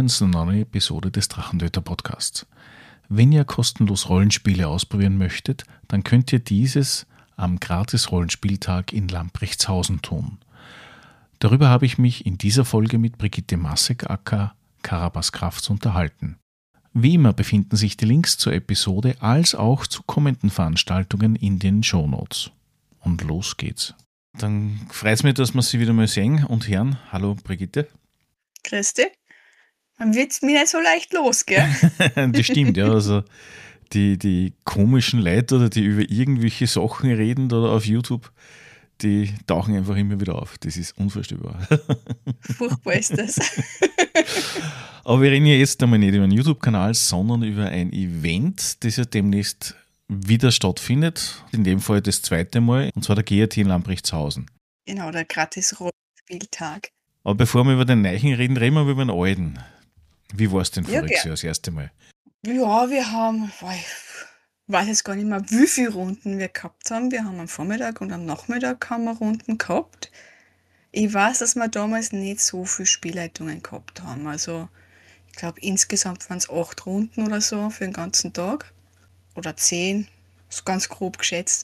willkommen zu einer neuen Episode des Drachentöter Podcasts. Wenn ihr kostenlos Rollenspiele ausprobieren möchtet, dann könnt ihr dieses am Gratis-Rollenspieltag in Lamprechtshausen tun. Darüber habe ich mich in dieser Folge mit Brigitte Massek aka Karabas Krafts unterhalten. Wie immer befinden sich die Links zur Episode als auch zu kommenden Veranstaltungen in den Shownotes. Und los geht's. Dann freut es mich, dass wir Sie wieder mal sehen und hören. Hallo Brigitte. Grüß dich. Man wird mir nicht so leicht los, gell? Das stimmt, ja. Also die komischen Leute oder die über irgendwelche Sachen reden oder auf YouTube, die tauchen einfach immer wieder auf. Das ist unvorstellbar. Furchtbar ist das. Aber wir reden ja jetzt einmal nicht über einen YouTube-Kanal, sondern über ein Event, das ja demnächst wieder stattfindet. In dem Fall das zweite Mal, und zwar der GRT in Lamprechtshausen. Genau, der Gratis-Rollenspieltag. Aber bevor wir über den neuen reden, reden wir über den alten. Wie war es denn Ja, voriges Jahr das erste Mal? Ja, wir haben, ich weiß jetzt gar nicht mehr, wie viele Runden wir gehabt haben. Wir haben am Vormittag und am Nachmittag haben wir Runden gehabt. Ich weiß, dass wir damals nicht so viele Spielleitungen gehabt haben. Also, ich glaube, insgesamt waren es 8 Runden oder so für den ganzen Tag. Oder 10, ist ganz grob geschätzt.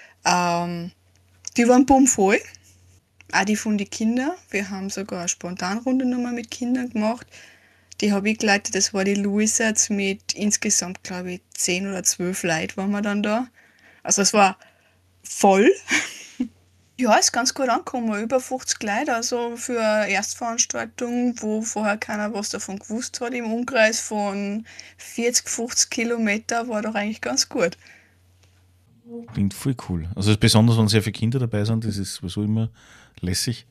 Die waren bummvoll. Auch die von den Kindern. Wir haben sogar eine Spontanrunde nochmal mit Kindern gemacht. Die habe ich geleitet, das war die Luisa mit insgesamt, glaube ich, 10 oder 12 Leuten waren wir dann da. Also es war voll. Ja, ist ganz gut angekommen, über 50 Leute, also für eine Erstveranstaltung, wo vorher keiner was davon gewusst hat, im Umkreis von 40, 50 Kilometer, war doch eigentlich ganz gut. Klingt voll cool. Also besonders, wenn sehr viele Kinder dabei sind, das ist sowieso immer lässig.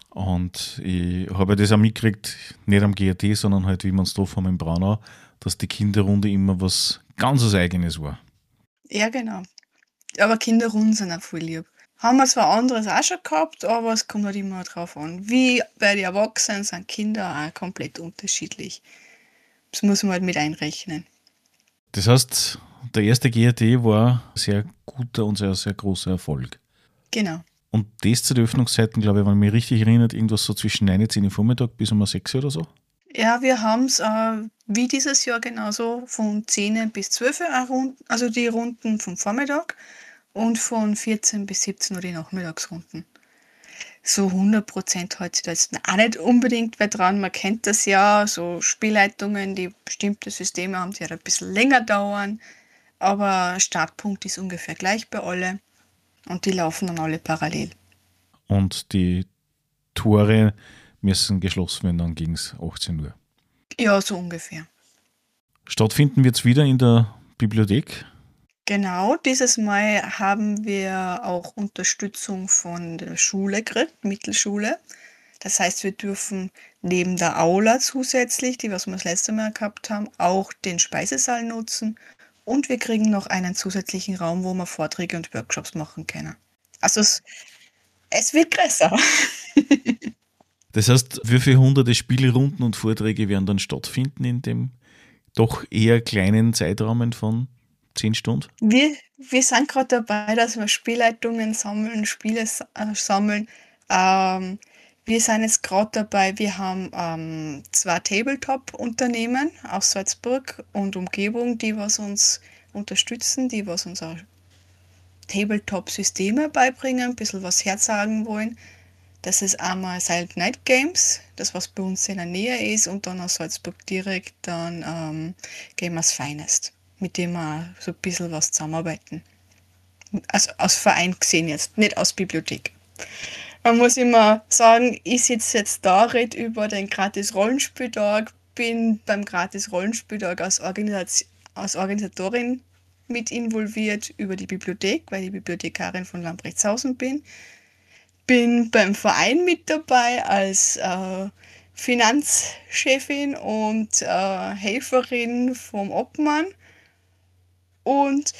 Und ich habe das auch mitgekriegt, nicht am GRT, sondern halt, wie man es getroffen haben in Braunau, dass die Kinderrunde immer was ganz was Eigenes war. Ja, genau. Aber Kinderrunden sind auch voll lieb. Haben wir zwar anderes auch schon gehabt, aber es kommt halt immer drauf an. Wie bei den Erwachsenen sind Kinder auch komplett unterschiedlich. Das muss man halt mit einrechnen. Das heißt, der erste GRT war ein sehr guter und sehr, sehr großer Erfolg. Genau. Und das zu den Öffnungszeiten, glaube ich, wenn ich mich richtig erinnert, irgendwas so zwischen 9 und 10 Uhr Vormittag bis um 6 Uhr oder so. Ja, wir haben es wie dieses Jahr genauso von 10 bis 12 Uhr, also die Runden vom Vormittag und von 14 bis 17 Uhr die Nachmittagsrunden. So 100% hält sich da jetzt auch nicht unbedingt wer dran. Man kennt das ja, so Spielleitungen, die bestimmte Systeme haben, die halt ein bisschen länger dauern. Aber Startpunkt ist ungefähr gleich bei alle und die laufen dann alle parallel. Und die Tore müssen geschlossen werden dann gegen 18 Uhr. Ja, so ungefähr. Stattfinden wird es wieder in der Bibliothek. Genau, dieses Mal haben wir auch Unterstützung von der Schule gekriegt, Mittelschule. Das heißt, wir dürfen neben der Aula zusätzlich, die was wir das letzte Mal gehabt haben, auch den Speisesaal nutzen. Und wir kriegen noch einen zusätzlichen Raum, wo wir Vorträge und Workshops machen können. Also es wird größer. Das heißt, wie viele hunderte Spielrunden und Vorträge werden dann stattfinden in dem doch eher kleinen Zeitrahmen von 10 Stunden? Wir sind gerade dabei, dass wir Spielleitungen sammeln, Spiele sammeln. Wir sind jetzt gerade dabei, wir haben 2 Tabletop-Unternehmen aus Salzburg und Umgebung, die was uns unterstützen, die was uns auch Tabletop-Systeme beibringen, ein bisschen was herzagen wollen. Das ist einmal Silent Night Games, das was bei uns in der Nähe ist, und dann aus Salzburg direkt dann Gamers Finest, mit dem wir so ein bisschen was zusammenarbeiten. Also aus Verein gesehen jetzt, nicht aus Bibliothek. Man muss immer sagen, ich sitze jetzt da, rede über den Gratis-Rollenspieltag, bin beim Gratis-Rollenspieltag als Organisatorin mit involviert über die Bibliothek, weil ich Bibliothekarin von Lamprechtshausen bin. Bin beim Verein mit dabei als Finanzchefin und Helferin vom Obmann und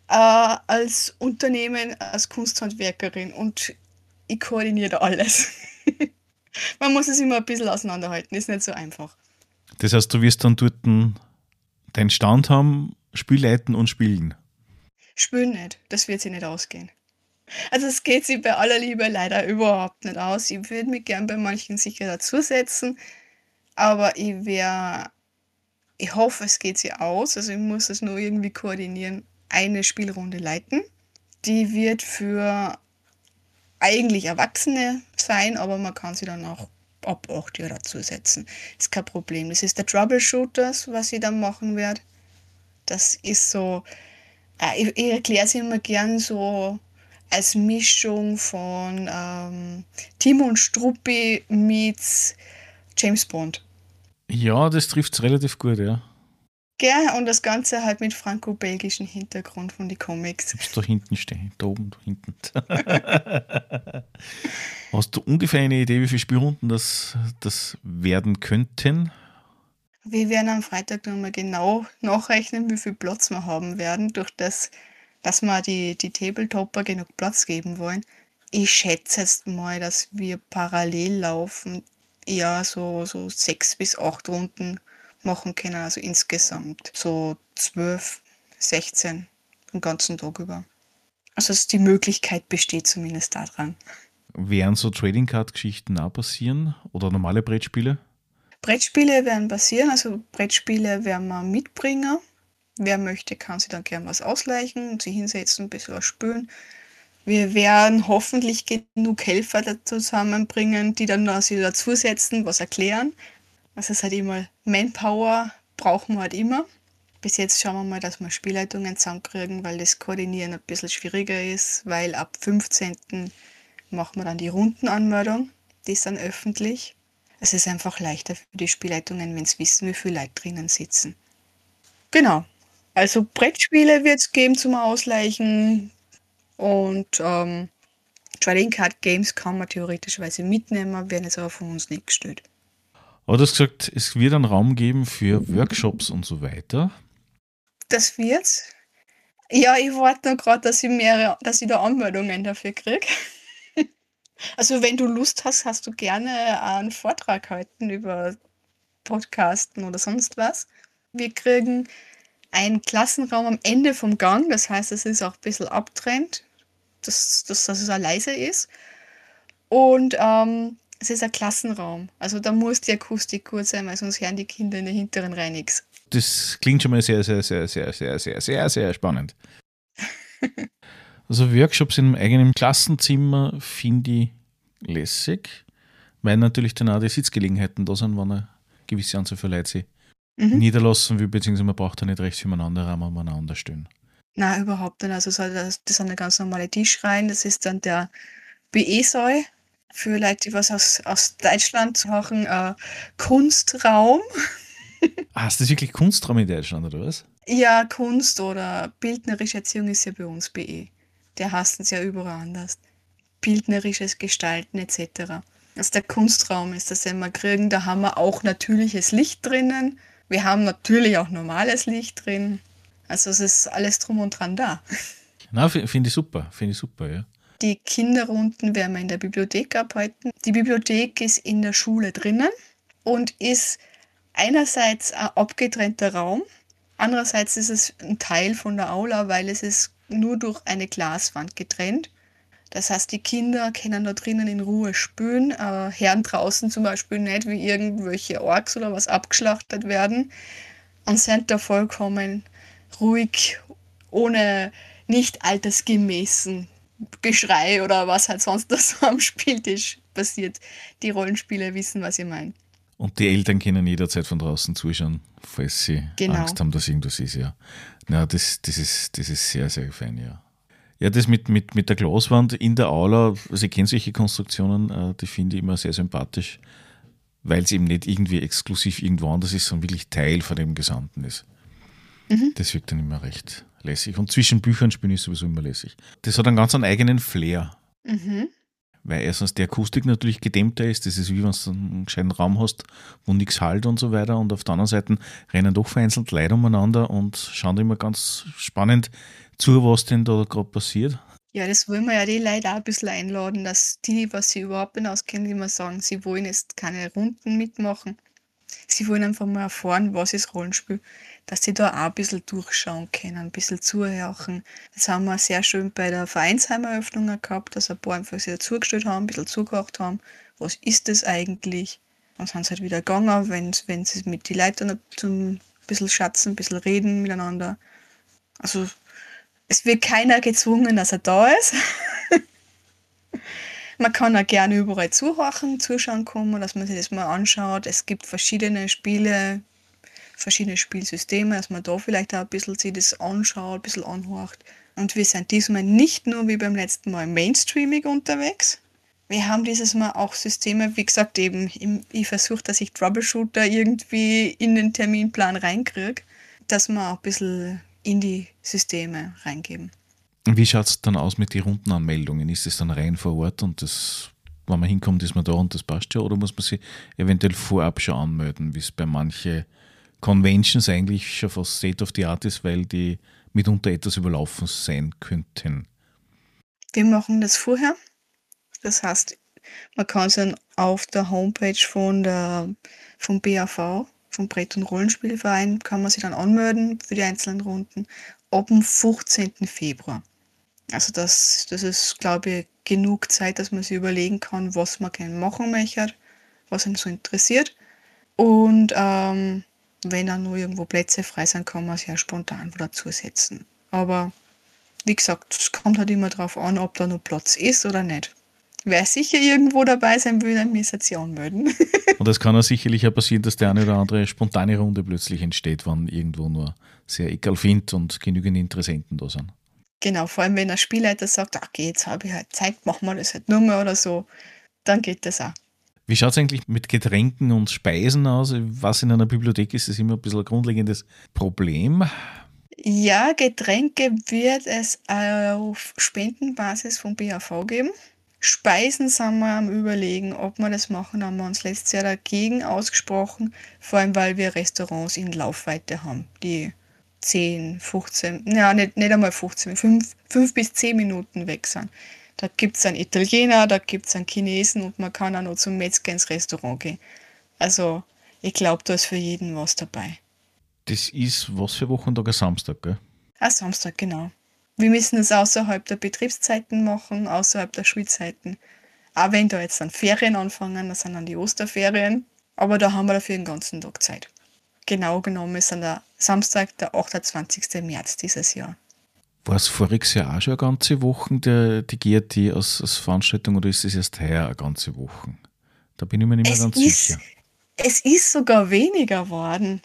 als Unternehmen als Kunsthandwerkerin, und ich koordiniere da alles. Man muss es immer ein bisschen auseinanderhalten, ist nicht so einfach. Das heißt, du wirst dann dort deinen Stand haben, Spiel leiten und spielen. Spielen nicht, das wird sich nicht ausgehen. Also es geht sich bei aller Liebe leider überhaupt nicht aus. Ich würde mich gern bei manchen sicher dazusetzen, Aber ich hoffe, es geht sich aus. Also ich muss es nur irgendwie koordinieren. Eine Spielrunde leiten. Die wird für eigentlich Erwachsene sein, aber man kann sie dann auch ab 8 Jahre dazusetzen. Ist kein Problem. Das ist der Troubleshooters, was ich dann machen werde. Das ist so, ich erkläre es immer gern so als Mischung von Timo und Struppi meets James Bond. Ja, das trifft es relativ gut, ja. Gell? Und das Ganze halt mit franco-belgischen Hintergrund von den Ich Comics. hab's da hinten stehen, da oben, da hinten. Hast du ungefähr eine Idee, wie viele Spielrunden das werden könnten? Wir werden am Freitag nochmal genau nachrechnen, wie viel Platz wir haben werden, durch das, dass wir die Tabletopper genug Platz geben wollen. Ich schätze jetzt mal, dass wir parallel laufen, ja, so 6 bis 8 Runden machen können, also insgesamt so 12, 16 den ganzen Tag über. Also die Möglichkeit besteht zumindest daran. Werden so Trading Card Geschichten auch passieren oder normale Brettspiele? Brettspiele werden passieren, also Brettspiele werden wir mitbringen. Wer möchte, kann sich dann gern was ausleihen und sich hinsetzen, ein bisschen was spülen. Wir werden hoffentlich genug Helfer zusammenbringen, die dann sich dazusetzen, was erklären. Das ist halt immer Manpower, brauchen wir halt immer. Bis jetzt schauen wir mal, dass wir Spielleitungen zusammenkriegen, weil das Koordinieren ein bisschen schwieriger ist, weil ab 15. machen wir dann die Rundenanmeldung. Die ist dann öffentlich. Es ist einfach leichter für die Spielleitungen, wenn sie wissen, wie viele Leute drinnen sitzen. Genau. Also Brettspiele wird es geben zum Ausleihen und Trading Card Games kann man theoretischerweise mitnehmen, werden jetzt aber von uns nicht gestellt. Aber du hast gesagt, es wird einen Raum geben für Workshops und so weiter. Das wird's. Ja, ich warte noch gerade, dass ich da Anmeldungen dafür kriege. Also wenn du Lust hast, hast du gerne einen Vortrag halten über Podcasten oder sonst was. Wir kriegen einen Klassenraum am Ende vom Gang, das heißt, es ist auch ein bisschen abtrennt, dass es auch leise ist. Und es ist ein Klassenraum. Also da muss die Akustik gut sein, weil sonst hören die Kinder in der hinteren Reihe nichts. Das klingt schon mal sehr, sehr, sehr, sehr, sehr, sehr, sehr, sehr spannend. Also Workshops im eigenen Klassenzimmer finde ich lässig, weil natürlich dann auch die Sitzgelegenheiten da sind, wenn eine gewisse Anzahl von Leuten sich Mhm. niederlassen will, beziehungsweise man braucht da nicht rechts übereinander Raum umeinander stehen. Nein, überhaupt nicht. Also das sind ja ganz normale Tischreihen. Das ist dann der BE-Saal für Leute, die was aus Deutschland machen. Kunstraum. Ah, ist das wirklich Kunstraum in Deutschland, oder was? Ja, Kunst oder bildnerische Erziehung ist ja bei uns BE. Der heißt es ja überall anders. Bildnerisches Gestalten etc. Also der Kunstraum ist das, den wir kriegen. Da haben wir auch natürliches Licht drinnen. Wir haben natürlich auch normales Licht drin. Also es ist alles drum und dran da. Na, finde ich super, ja. Die Kinderrunden werden wir in der Bibliothek abhalten. Die Bibliothek ist in der Schule drinnen und ist einerseits ein abgetrennter Raum, andererseits ist es ein Teil von der Aula, weil es ist nur durch eine Glaswand getrennt. Das heißt, die Kinder können da drinnen in Ruhe spielen, hören draußen zum Beispiel nicht, wie irgendwelche Orks oder was abgeschlachtet werden und sind da vollkommen ruhig, ohne nicht altersgemäßen Geschrei oder was halt sonst da so am Spieltisch passiert. Die Rollenspieler wissen, was ich meine. Und die Eltern können jederzeit von draußen zuschauen, falls sie Genau. Angst haben, dass irgendwas ist, ja. Na, das ist sehr, sehr fein, ja. Ja, das mit der Glaswand in der Aula, also ich kenne solche Konstruktionen, die finde ich immer sehr sympathisch, weil es eben nicht irgendwie exklusiv irgendwo anders ist, sondern wirklich Teil von dem Gesamten ist. Mhm. Das wirkt dann immer recht lässig. Und zwischen Büchern spielen ist sowieso immer lässig. Das hat einen ganz einen eigenen Flair, Mhm. weil erstens die Akustik natürlich gedämmter ist. Das ist wie wenn du einen gescheiten Raum hast, wo nichts halt und so weiter. Und auf der anderen Seite rennen doch vereinzelt Leute umeinander und schauen immer ganz spannend zu, was denn da gerade passiert. Ja, das wollen wir ja die Leute auch ein bisschen einladen, dass die, was sie überhaupt nicht auskennen, die mal sagen, sie wollen jetzt keine Runden mitmachen. Sie wollen einfach mal erfahren, was ist Rollenspiel, dass sie da auch ein bisschen durchschauen können, ein bisschen zuhören. Das haben wir sehr schön bei der Vereinsheimeröffnung gehabt, dass ein paar einfach sich dazugestellt haben, ein bisschen zugehört haben, was ist das eigentlich? Dann sind sie halt wieder gegangen, wenn sie mit den Leuten zum bisschen schatzen, ein bisschen reden miteinander. Also es wird keiner gezwungen, dass er da ist. Man kann auch gerne überall zuhören, zuschauen kommen, dass man sich das mal anschaut. Es gibt verschiedene Spiele, verschiedene Spielsysteme, dass man da vielleicht auch ein bisschen sich das anschaut, ein bisschen anhört. Und wir sind diesmal nicht nur wie beim letzten Mal mainstreamig unterwegs. Wir haben dieses Mal auch Systeme, wie gesagt, eben, ich versuche, dass ich Troubleshooter irgendwie in den Terminplan reinkriege, dass wir auch ein bisschen in die Systeme reingeben. Und wie schaut es dann aus mit den Rundenanmeldungen? Ist es dann rein vor Ort und das, wenn man hinkommt, ist man da und das passt ja? Oder muss man sich eventuell vorab schon anmelden, wie es bei manchen Conventions eigentlich schon fast State of the Art ist, weil die mitunter etwas überlaufen sein könnten? Wir machen das vorher. Das heißt, man kann sich dann auf der Homepage vom BAV, vom Brett- und Rollenspielverein, kann man sich dann anmelden für die einzelnen Runden ab dem 15. Februar. Also das ist, glaube ich, genug Zeit, dass man sich überlegen kann, was man gerne machen möchte, was einen so interessiert. Und wenn dann nur irgendwo Plätze frei sind, kann man sich ja spontan wieder zusetzen. Aber wie gesagt, es kommt halt immer darauf an, ob da noch Platz ist oder nicht. Wer sicher irgendwo dabei sein will, dann müsste sich anmelden. Und es kann auch sicherlich auch passieren, dass der eine oder andere spontane Runde plötzlich entsteht, wenn irgendwo nur sehr egal findet und genügend Interessenten da sind. Genau, vor allem wenn der Spielleiter sagt, okay, jetzt habe ich halt Zeit, machen wir das halt nur mehr oder so, dann geht das auch. Wie schaut es eigentlich mit Getränken und Speisen aus? Was in einer Bibliothek ist, ist immer ein bisschen ein grundlegendes Problem. Ja, Getränke wird es auf Spendenbasis vom BAV geben. Speisen sind wir am Überlegen, ob wir das machen, haben wir uns letztes Jahr dagegen ausgesprochen, vor allem weil wir Restaurants in Laufweite haben, die 10, 15, ja nicht einmal 15, 5 bis 10 Minuten weg sind. Da gibt es einen Italiener, da gibt es einen Chinesen und man kann auch noch zum Metzger ins Restaurant gehen. Also ich glaube, da ist für jeden was dabei. Das ist was für Wochentag? Ein Samstag, gell? Ah, Samstag, genau. Wir müssen es außerhalb der Betriebszeiten machen, außerhalb der Schulzeiten. Auch wenn da jetzt dann Ferien anfangen, das sind dann die Osterferien. Aber da haben wir dafür den ganzen Tag Zeit. Genau genommen ist dann der Samstag, der 28. März dieses Jahr. War es voriges Jahr auch schon eine ganze Woche, die GRT als Veranstaltung, oder ist es erst heuer eine ganze Woche? Da bin ich mir nicht mehr ganz sicher. Es ist sogar weniger geworden.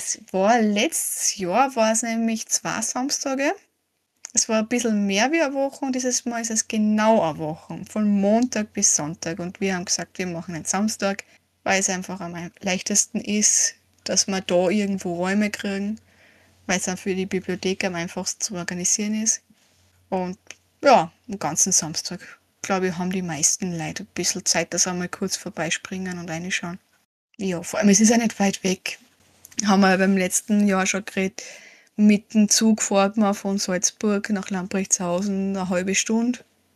Letztes Jahr war es nämlich 2 Samstage. Es war ein bisschen mehr wie eine Woche und dieses Mal ist es genau eine Woche, von Montag bis Sonntag. Und wir haben gesagt, wir machen einen Samstag, weil es einfach am leichtesten ist, dass wir da irgendwo Räume kriegen, weil es dann für die Bibliothek am einfachsten zu organisieren ist. Und ja, am ganzen Samstag, glaube ich, haben die meisten Leute ein bisschen Zeit, dass sie einmal kurz vorbeispringen und reinschauen. Ja, vor allem, es ist ja nicht weit weg. Haben wir ja beim letzten Jahr schon geredet. Mit dem Zug fährt man von Salzburg nach Lamprechtshausen eine halbe Stunde.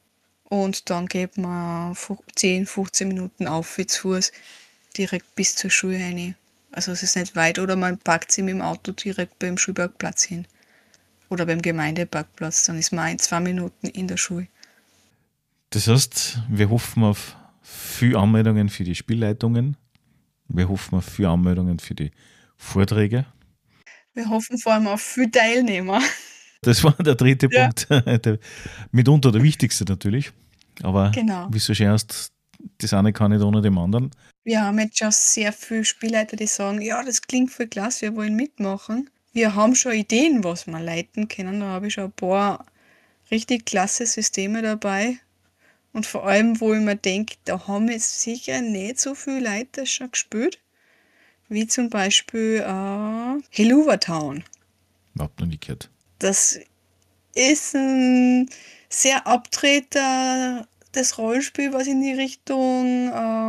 Und dann geht man 10, 15 Minuten auf zu Fuß direkt bis zur Schule rein. Also es ist nicht weit. Oder man parkt sich mit dem Auto direkt beim Schulparkplatz hin. Oder beim Gemeindeparkplatz. Dann ist man 1, 2 Minuten in der Schule. Das heißt, wir hoffen auf viele Anmeldungen für die Spielleitungen. Wir hoffen auf viele Anmeldungen für die Vorträge. Wir hoffen vor allem auf viele Teilnehmer. Das war der dritte Punkt. Mitunter der wichtigste natürlich. Aber Genau. wie so schön heißt, das eine kann nicht ohne dem anderen. Wir haben jetzt schon sehr viele Spielleiter, die sagen, ja, das klingt voll klasse, wir wollen mitmachen. Wir haben schon Ideen, was wir leiten können. Da habe ich schon ein paar richtig klasse Systeme dabei. Und vor allem, wo ich mir denke, da haben jetzt sicher nicht so viele Leute das schon gespielt. Wie zum Beispiel Helluva Town. Überhaupt noch nie gehört. Das ist ein sehr abtreter das Rollenspiel, was in die Richtung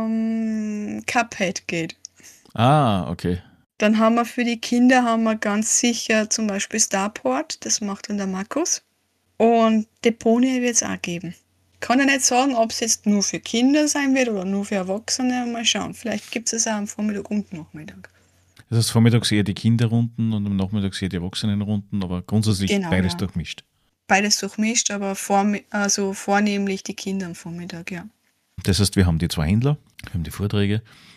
Cuphead geht. Ah, okay. Dann haben wir für die Kinder ganz sicher zum Beispiel Starport, das macht dann der Markus. Und Deponia wird es auch geben. Kann ich nicht sagen, ob es jetzt nur für Kinder sein wird oder nur für Erwachsene. Mal schauen. Vielleicht gibt es auch am Vormittag und Nachmittag. Das heißt, vormittags eher die Kinderrunden und am Nachmittag eher die Erwachsenenrunden, aber grundsätzlich Genau, beides ja. durchmischt. Beides durchmischt, aber vornehmlich die Kinder am Vormittag, ja. Das heißt, wir haben die 2 Händler, wir haben die Vorträge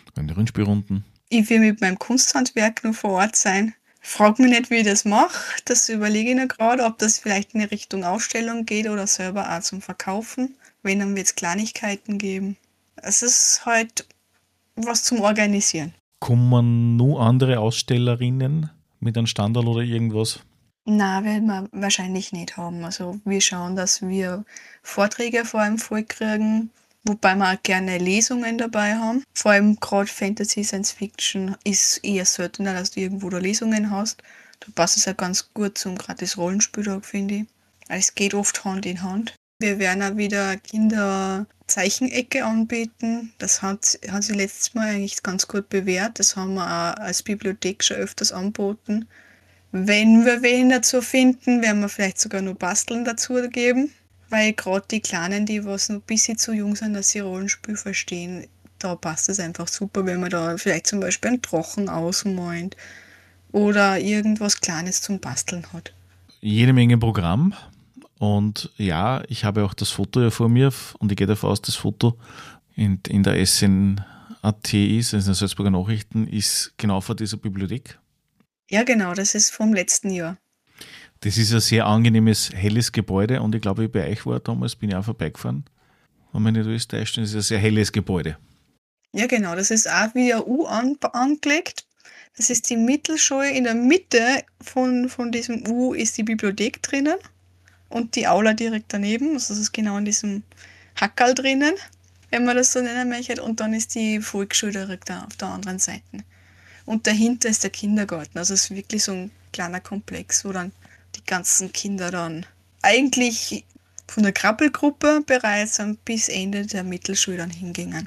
In die Rundspielrunden. Ich will mit meinem Kunsthandwerk noch vor Ort sein. Frag mich nicht, wie ich das mache. Das überlege ich noch gerade, ob das vielleicht in Richtung Ausstellung geht oder selber auch zum Verkaufen. Wenn, dann wird es Kleinigkeiten geben. Es ist halt was zum Organisieren. Kommen nur andere Ausstellerinnen mit einem Standard oder irgendwas? Na, werden wir wahrscheinlich nicht haben. Also wir schauen, dass wir Vorträge vor allem voll kriegen, wobei wir auch gerne Lesungen dabei haben. Vor allem gerade Fantasy, Science Fiction ist eher seltener, dass du irgendwo da Lesungen hast. Da passt es ja ganz gut zum gratis Rollenspieltag, finde ich. Es geht oft Hand in Hand. Wir werden auch wieder Kinderzeichenecke anbieten. Das hat sich letztes Mal eigentlich ganz gut bewährt. Das haben wir auch als Bibliothek schon öfters angeboten. Wenn wir wen dazu finden, werden wir vielleicht sogar noch Basteln dazu geben. Weil gerade die Kleinen, die was noch ein bisschen zu jung sind, dass sie Rollenspiel verstehen, da passt es einfach super, wenn man da vielleicht zum Beispiel einen Drachen ausmalt oder irgendwas Kleines zum Basteln hat. Jede Menge Programm. Und ja, ich habe auch das Foto ja vor mir und ich gehe davon aus, das Foto in der SN.at ist, also in den Salzburger Nachrichten, ist genau vor dieser Bibliothek. Ja, genau, das ist vom letzten Jahr. Das ist ein sehr angenehmes, helles Gebäude und ich glaube, ich bei euch war damals, bin ich auch vorbeigefahren. Wenn man nicht alles täuscht, das ist ein sehr helles Gebäude. Ja, genau, das ist auch wie ein U angelegt. Das ist die Mittelschule. In der Mitte von diesem U ist die Bibliothek drinnen und die Aula direkt daneben. Also das ist genau in diesem Hackerl drinnen, wenn man das so nennen möchte. Und dann ist die Volksschule direkt auf der anderen Seite. Und dahinter ist der Kindergarten. Also es ist wirklich so ein kleiner Komplex, wo dann die ganzen Kinder dann eigentlich von der Krabbelgruppe bereits bis Ende der Mittelschule dann hingingen.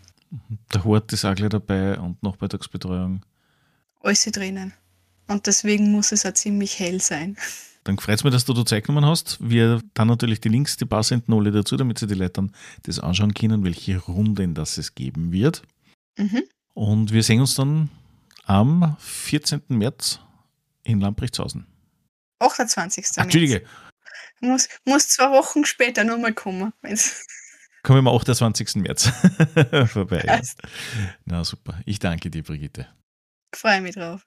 Der Hort ist auch gleich dabei und Nachmittagsbetreuung. Alles drinnen. Und deswegen muss es auch ziemlich hell sein. Dann freut es mich, dass du da Zeit genommen hast. Wir dann natürlich die Links, die passenden alle dazu, damit sie die Leute dann das anschauen können, welche Runden das es geben wird. Mhm. Und wir sehen uns dann am 14. März in Lamprechtshausen. 28. Entschuldige. Muss 2 Wochen später nochmal kommen. Kommen wir am 28. März vorbei. Ja. Passt. Na super. Ich danke dir, Brigitte. Ich freue mich drauf.